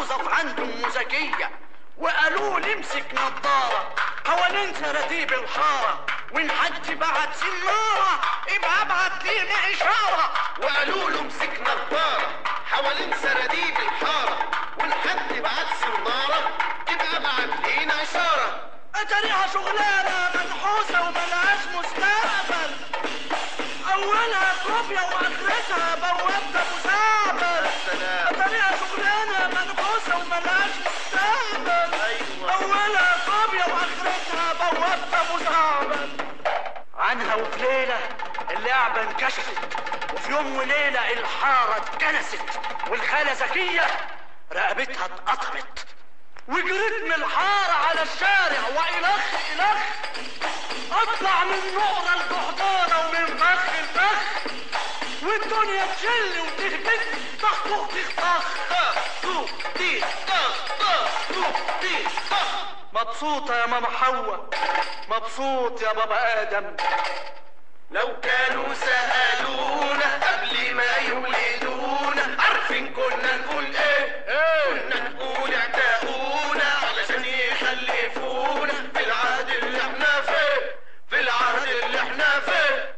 موظف عنده ام زكيه وقالوا لي امسك نضاره حوالين سراديب الحاره وان حد بعت سناره يبقى ابعت لينا اشاره. وقالوا له امسك نضاره حوالين سراديب الحاره وان حد بعت سناره يبقى ابعت لينا اشاره. اتاريها شغلانه منحوسه وملهاش مستقبل، اولها كوبيا واخرتها بوابه مسابل. اتاريها شغلانه منحوسه وملهاش مستقبل، اولها كوبيا واخرتها بوابه مسابل. عنها وفي ليله اللعبه انكشفت، وفي يوم وليله الحاره اتكنست، والخاله زكيه رقبتها اتقطمت، وجريت من الحاره على الشارع والخ الخ اطلع من نقره لجحدانه ومن فخ لفخ، والدنيا تشل وتهبط طخ طخ طخ طخ طخ طيخ طخ طخ طخ طيخ طخ. مبسوطه يا ماما حواء، مبسوط يا بابا ادم. لو كانوا سألونا قبل ما يولدونا عارفين كنا نقول ايه؟ كنا نقول اعتقونا علشان يخلفونا في العهد اللي احنا فيه، في العهد اللي احنا فيه.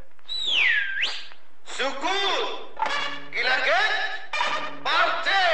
سكوت جلاجات بارتي.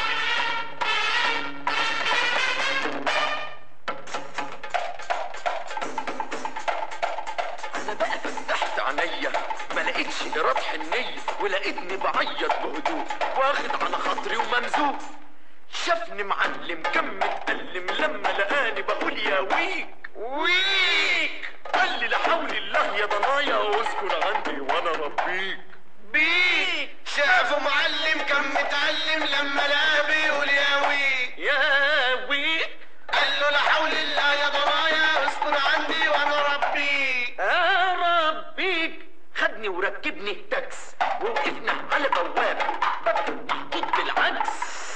انا بقى فتحت عينيا ما لقيتش ايراد حنيه، ولقيتني بعيط بهدوء واخد على خاطري وممزوق. شافني معلم كم متألم لما لقاني بقول يا ويك ويك، قال لي لا حول الله يا ضنايا اسكن عندي وانا ربيك بيك. شافه معلم كان متعلم لما لقاه بيقول يا ويك يا ويك، قال له لا حول الله يا ضنايا اسكن عندي وانا ربيك. ربيك. خدني وركبني تاكس ووقفنا على بوابه باب محطوط بالعكس.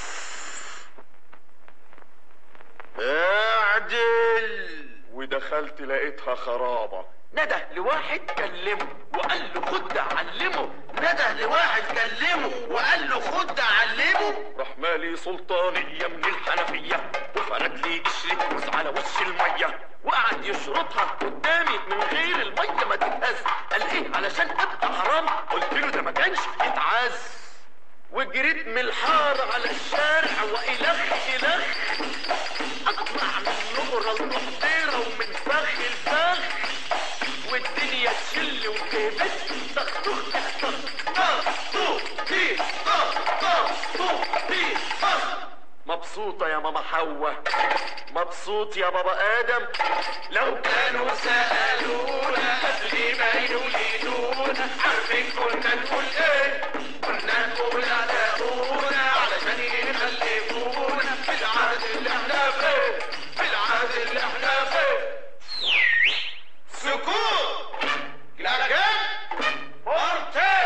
اعدل. ودخلت لقيتها خرابه. نده لواحد كلمه وقال له خد علمه. نده لواحد كلمه وقال له خد علمه. راح مالي سلطانيه من الحنفيه وفرد لي قشره موز على وش الميه وقعد يشرطها قدامي من غير الميه ما تتهز. قال ايه علشان ابقى حرام؟ قلت له ده ما كانش يتعز. وجريت من الحاره على الشارع والخ الخ اطلع من نقره لمحضيره ومن فخ لفخ، والدنيا تشل وتهبط طخ طخ طخ طخ طخ طيخ طخ طخ طخ طيخ طخ. مبسوطة يا ماما حواء، مبسوط يا بابا آدم. لو كانوا سألونا قبل ما يولدونا عارفين كنا نقول ايه؟ كنا نقول اعتقونا علشان يخلفونا في العهد اللي احنا فيه، في العهد اللي احنا فيه. سكوت جلاجات بارتي.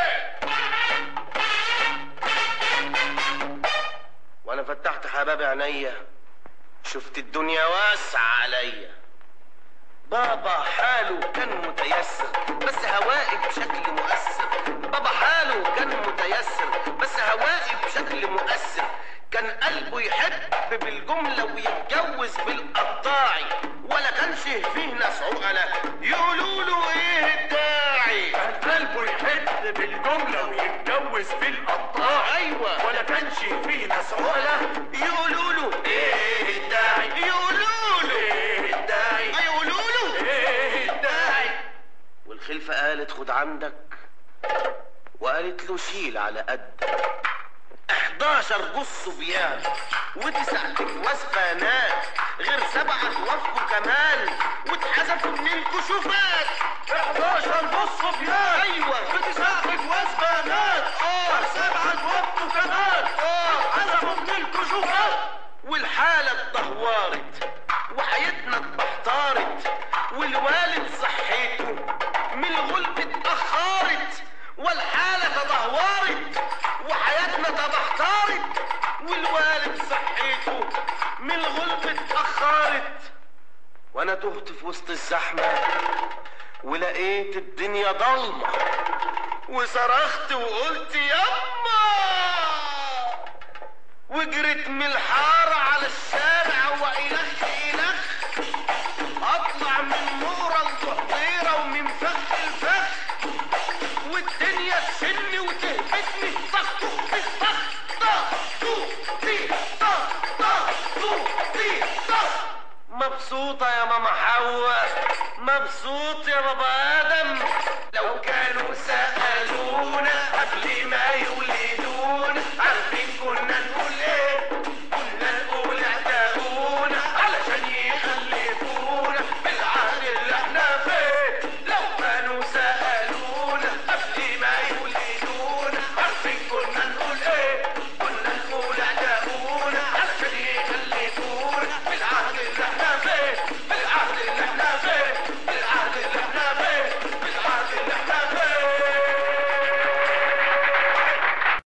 وانا فتحت حباب عينيا شفت الدنيا واسعة عليا. بابا حاله كان متيسر بس هوائي بشكل مؤثر. بابا حاله كان متيسر بس هوائي بشكل مؤثر. كان قلبه يحب بالجملة ويتجوز بالقطاعي، ولا كانش فيه ناس عقلة يقولوا له ايه الداعي. كان قلبه يحب بالجملة ويتجوز بالقطاعي، ايوه، ولا كانش فيه ناس عقلة يقولوا له ايه الداعي. يقولوا له ايه الداعي. يقولوا له ايه الداعي. والخلفة قالت خد عندك، وقالت له شيل على قدك 11 جوز صبيان و9 اكواز بنات غير 7 توافقوا كمان واتحذفوا من الكشوفات. 11 جوز صبيان ايوه و9 اكواز بنات غير 7 توافقوا كمان اتحذفوا من الكشوفات. والحالة اتدهورت وحياتنا اتبحترت والوالد صحيته من الغلب اتأخرت. والحالة تدهورت وحياتنا تبحترت والوالد صحيته من الغلب اتأخرت. وانا تهت في وسط الزحمة ولقيت الدنيا ضلمة وصرخت وقلت يما، وجريت من الحارة على الشارع وإلخ إلخ، أطلع من نورة البحيرة ومن فخ الفخ، والدنيا تشني وتهبطني طخ طخ طخ طخ طخ طخ طخ طخ طخ. مبسوطة يا ماما حواء، مبسوط يا بابا آدم. لو كانوا سألونا قبل ما يولدونا عارفين